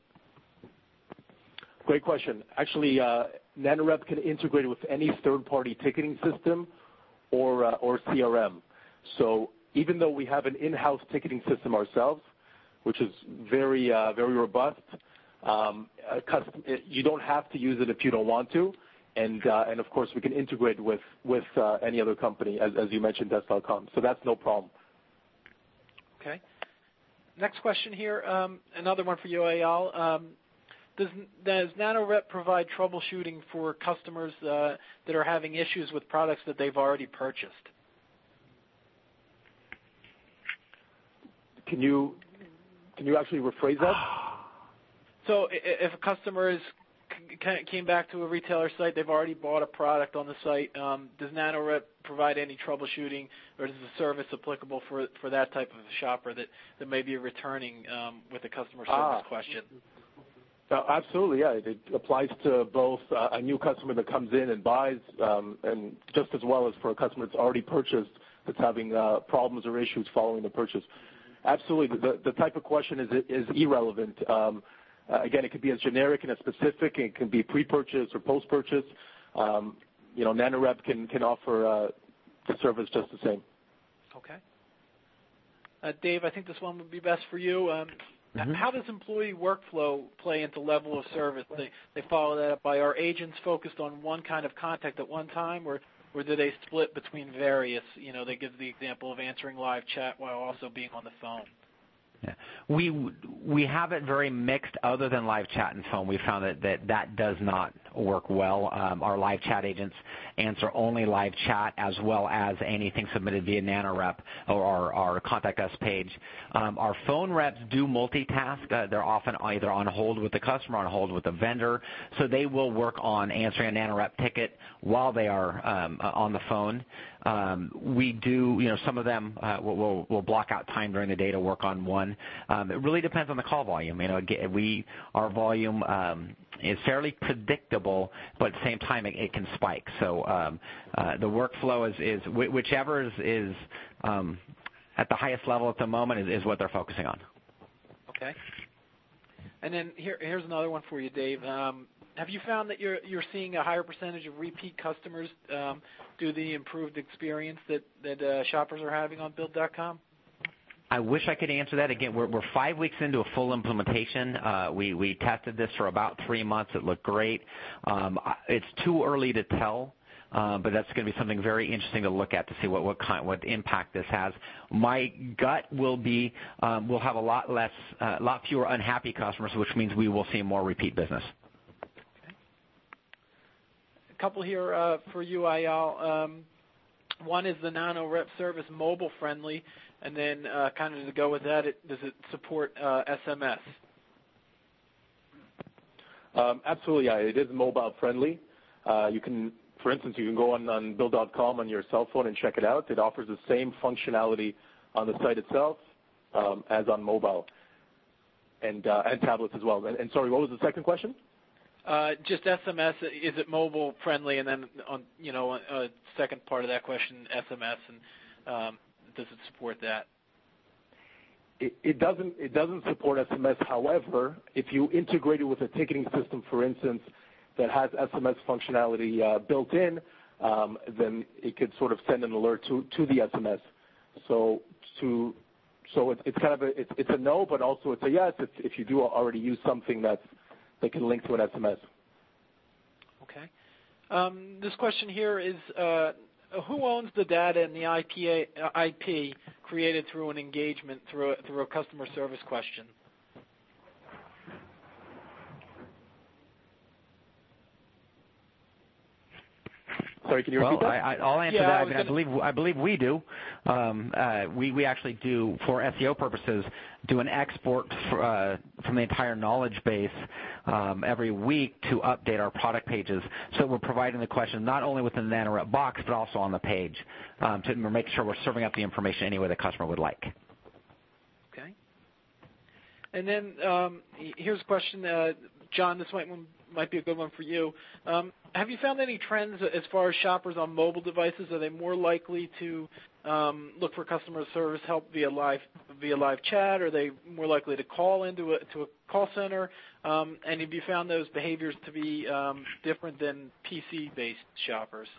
Great question. Actually, uh, NanoRep can integrate with any third-party ticketing system or, uh, or C R M. So even though we have an in-house ticketing system ourselves, which is very, uh, very robust. Um, custom, you don't have to use it if you don't want to, and uh, and of course we can integrate with with uh, any other company, as, as you mentioned, desk dot com. So that's no problem. Okay. Next question here, um, another one for you, Eyal. Um, does does NanoRep provide troubleshooting for customers uh, that are having issues with products that they've already purchased? Can you Can you actually rephrase that? So if a customer is came back to a retailer site, they've already bought a product on the site, um, does NanoRep provide any troubleshooting, or is the service applicable for for that type of shopper that, that may be returning um, with a customer service ah. question? Uh, absolutely, yeah. It applies to both uh, a new customer that comes in and buys, um, and just as well as for a customer that's already purchased that's having uh, problems or issues following the purchase. Absolutely. The, the type of question is, is irrelevant. Um, uh, again, it could be as generic and as specific. It can be pre-purchase or post-purchase. Um, you know, NanoRep can, can offer uh, the service just the same. Okay. Uh, Dave, I think this one would be best for you. Um, Mm-hmm. How does employee workflow play into level of service? They, they follow that up by, are agents focused on one kind of contact at one time, or, or do they split between various? You know, they give the example of answering live chat while also being on the phone. Yeah. We we have it very mixed other than live chat and phone. We found that that, that does not work well. Um, our live chat agents answer only live chat as well as anything submitted via NanoRep or our, our Contact Us page. Um, our phone reps do multitask. Uh, they're often either on hold with the customer, on hold with the vendor, so they will work on answering a NanoRep ticket while they are um, on the phone. Um, we do, you know, some of them uh, will, will, will block out time during the day to work on one. Um, it really depends on the call volume. You know, we our volume um, is fairly predictable, but at the same time it, it can spike. So um, uh, the workflow is, is whichever is, is um, at the highest level at the moment is, is what they're focusing on. Okay. And then here, here's another one for you, Dave. Um, have you found that you're you're seeing a higher percentage of repeat customers um, due to the improved experience that that uh, shoppers are having on Build dot com? I wish I could answer that. Again, we're, we're five weeks into a full implementation. Uh, we, we tested this for about three months. It looked great. Um, it's too early to tell, uh, but that's going to be something very interesting to look at to see what, what, kind, what impact this has. My gut will be um, we'll have a lot less, a uh, lot fewer unhappy customers, which means we will see more repeat business. Okay. A couple here uh, for you, Eyal. Um, one is the NanoRep service mobile friendly. And then uh, kind of to go with that, it, does it support uh, S M S? Um, absolutely, yeah. It is mobile friendly. Uh, you can, for instance, you can go on, on Build dot com on your cell phone and check it out. It offers the same functionality on the site itself um, as on mobile and uh, and tablets as well. And, and sorry, what was the second question? Uh, just S M S. Is it mobile friendly? And then on you know a second part of that question, S M S and um, does it support that? It, it doesn't. It doesn't support S M S. However, if you integrate it with a ticketing system, for instance, that has S M S functionality uh, built in, um, then it could sort of send an alert to, to the S M S. So to so it, it's kind of a it's, it's a no, but also it's a yes if, if you do already use something that's that can link to an S M S. Okay. Um, this question here is. Uh, Who owns the data and the I P, A, uh, I P created through an engagement, through a, through a customer service question? Sorry, can you repeat well, that? I, I'll answer yeah, that. I, I mean, I believe I believe we do. Um, uh, we we actually do, for S E O purposes, do an export for, uh, from the entire knowledge base um, every week to update our product pages. So we're providing the question not only within the NanoRep box, but also on the page um, to make sure we're serving up the information any way the customer would like. Okay. And then um, here's a question, uh, John. This might might be a good one for you. Um, have you found any trends as far as shoppers on mobile devices? Are they more likely to um, look for customer service help via live via live chat? Are they more likely to call into a to a call center? Um, and have you found those behaviors to be um, different than P C-based shoppers?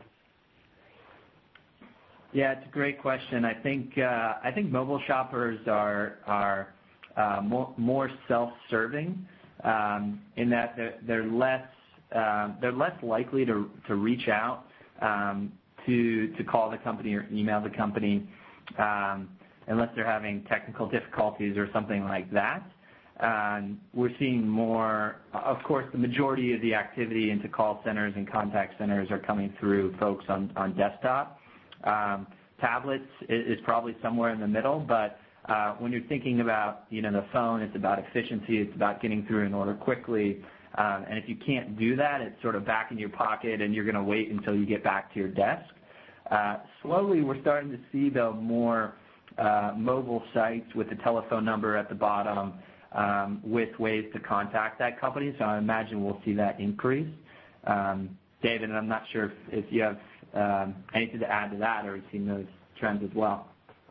Yeah, it's a great question. I think uh, I think mobile shoppers are are uh, more more self-serving um, in that they're, they're less uh, they're less likely to to reach out um, to to call the company or email the company um, unless they're having technical difficulties or something like that. Um, we're seeing more, of course, the majority of the activity into call centers and contact centers are coming through folks on, on desktop. Um, tablets is, is probably somewhere in the middle, but uh, when you're thinking about, you know, the phone, it's about efficiency, it's about getting through an order quickly, um, and if you can't do that, it's sort of back in your pocket and you're going to wait until you get back to your desk. Uh, slowly, we're starting to see, though, more uh, mobile sites with the telephone number at the bottom um, with ways to contact that company, so I imagine we'll see that increase. Um, David, and I'm not sure if, if you have Um, anything to add to that, or have you seen those trends as well?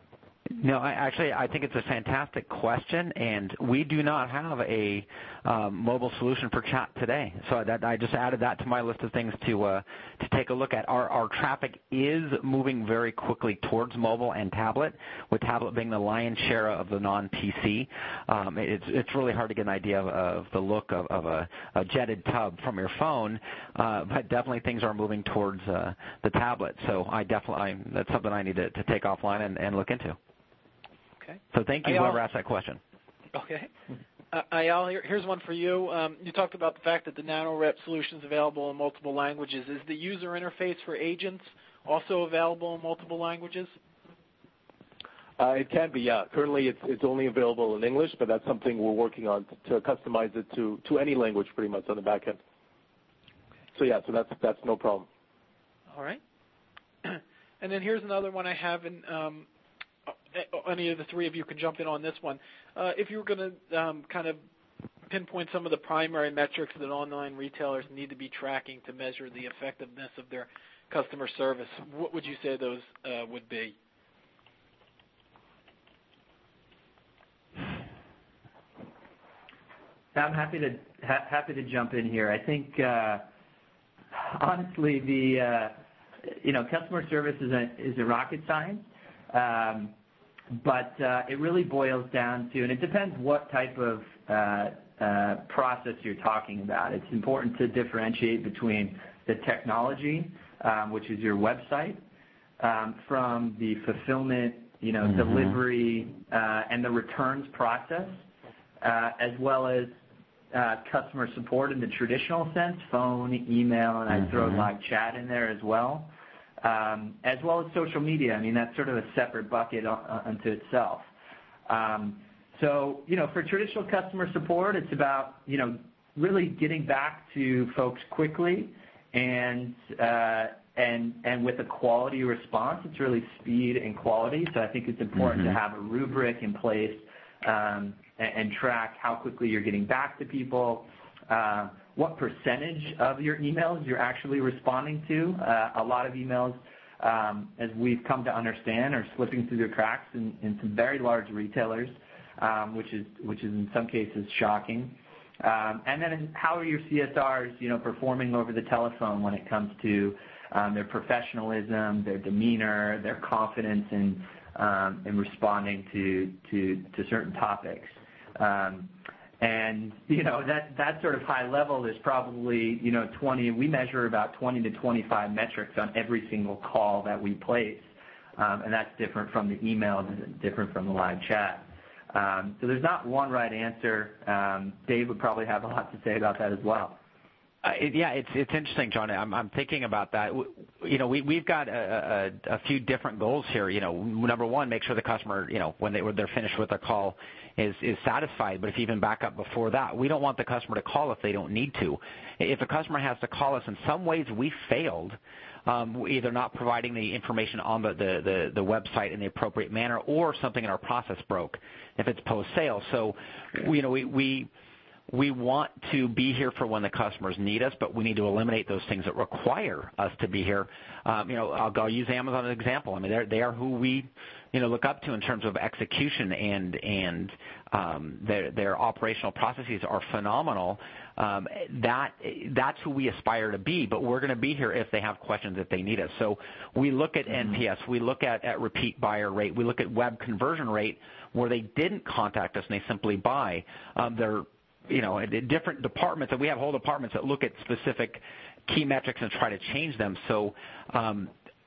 No, I, actually, I think it's a fantastic question, and we do not have a um, mobile solution for chat today. So that, I just added that to my list of things to uh, to take a look at. Our, our traffic is moving very quickly towards mobile and tablet, with tablet being the lion's share of the non-P C. Um, it's it's really hard to get an idea of, of the look of, of a, a jetted tub from your phone, uh, but definitely things are moving towards uh, the tablet. So I definitely I, that's something I need to, to take offline and, and look into. Okay. So thank you, Eyal, whoever asked that question. Okay. Uh, Eyal, here, here's one for you. Um, you talked about the fact that the NanoRep solution is available in multiple languages. Is the user interface for agents also available in multiple languages? Uh, it can be, yeah. Currently, it's, it's only available in English, but that's something we're working on to customize it to, to any language pretty much on the back end. So, yeah, so that's, that's no problem. All right. And then here's another one I have, and um, any of the three of you can jump in on this one. Uh, if you were going to um, kind of pinpoint some of the primary metrics that online retailers need to be tracking to measure the effectiveness of their customer service, what would you say those uh, would be? I'm happy to ha- happy to jump in here. I think uh, honestly, the uh, you know customer service is a is a rocket science, um, but uh, it really boils down to, and it depends what type of uh, uh, process you're talking about. It's important to differentiate between the technology, um, which is your website, um, from the fulfillment, you know, mm-hmm. delivery, uh, and the returns process, uh, as well as uh, customer support in the traditional sense, phone, email, and mm-hmm. I throw live chat in there as well, um, as well as social media. I mean, that's sort of a separate bucket unto itself. Um, so, you know, for traditional customer support, it's about, you know, really getting back to folks quickly and uh, and and with a quality response. It's really speed and quality. So I think it's important mm-hmm. to have a rubric in place um, and, and track how quickly you're getting back to people, uh, what percentage of your emails you're actually responding to. Uh, a lot of emails, um, as we've come to understand, are slipping through the cracks in, in some very large retailers, um, which is which is in some cases shocking. Um, and then how are your C S Rs, you know, performing over the telephone when it comes to um, their professionalism, their demeanor, their confidence in um, in responding to, to to certain topics. Um, and you know that that sort of high level is probably you know twenty. We measure about twenty to twenty-five metrics on every single call that we place, um, and that's different from the email, different from the live chat. Um, so there's not one right answer. Um, Dave would probably have a lot to say about that as well. Uh, it, yeah, it's it's interesting, John. I'm I'm thinking about that. You know, we we've got a, a, a few different goals here. You know, number one, make sure the customer, you know, when they when they're finished with their call, is is satisfied. But if you even back up before that, we don't want the customer to call if they don't need to. If a customer has to call us, in some ways we failed. Um, either not providing the information on the, the, the, the website in the appropriate manner, or something in our process broke if it's post-sale. So, you know, we, we we want to be here for when the customers need us, but we need to eliminate those things that require us to be here. Um, you know, I'll, I'll use Amazon as an example. I mean, they're, they are who we, you know, look up to in terms of execution, and and um, their their operational processes are phenomenal. Um, that that's who we aspire to be, but we're going to be here if they have questions, if they need us. So we look at mm-hmm. N P S, we look at, at repeat buyer rate, we look at web conversion rate, where they didn't contact us and they simply buy. Um, they're you know different departments, and we have whole departments that look at specific key metrics and try to change them. So um,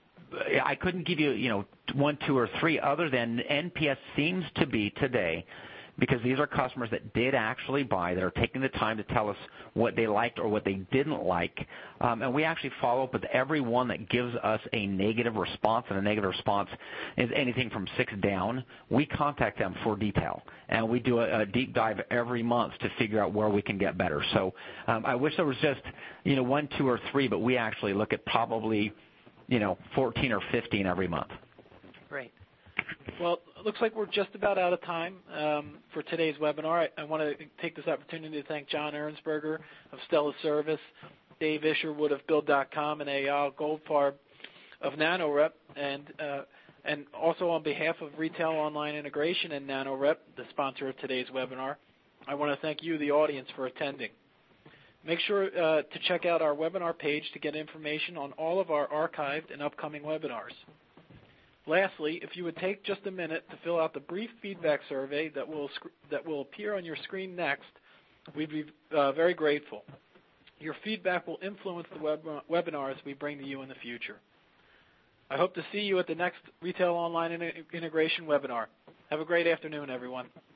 I couldn't give you you know one, two, or three other than N P S seems to be today, because these are customers that did actually buy, that are taking the time to tell us what they liked or what they didn't like. Um, and we actually follow up with everyone that gives us a negative response, and a negative response is anything from six down. We contact them for detail, and we do a, a deep dive every month to figure out where we can get better. So um, I wish there was just, you know, one, two, or three, but we actually look at probably, you know, fourteen or fifteen every month. Great. Well, it looks like we're just about out of time um, for today's webinar. I, I want to take this opportunity to thank John Ehrensberger of Stella Service, Dave Isherwood of Build dot com, and Eyal Goldfarb of NanoRep. And uh, And also on behalf of Retail Online Integration and NanoRep, the sponsor of today's webinar, I want to thank you, the audience, for attending. Make sure uh, to check out our webinar page to get information on all of our archived and upcoming webinars. Lastly, if you would take just a minute to fill out the brief feedback survey that will, that will appear on your screen next, we'd be uh, very grateful. Your feedback will influence the web webinars we bring to you in the future. I hope to see you at the next Retail Online Integration webinar. Have a great afternoon, everyone.